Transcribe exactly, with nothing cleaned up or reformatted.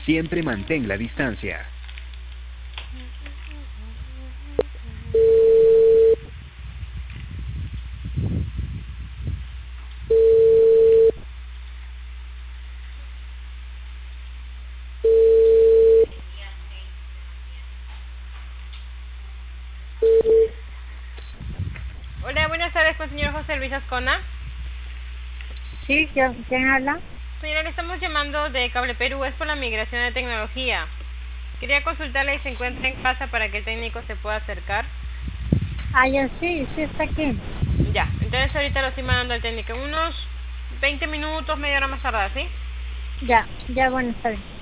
Siempre mantén la distancia. Hola, buenas tardes con el señor José Luis Ascona. Sí, ¿quién, quién habla? Señora, le estamos llamando de Cable Perú, es por la migración de tecnología. Quería consultarle si se encuentra en casa para que el técnico se pueda acercar. Ah, ya sí, sí está aquí. Ya, entonces ahorita lo estoy mandando al técnico en unos veinte minutos, media hora más tarde, ¿sí? Ya, ya, bueno, está bien.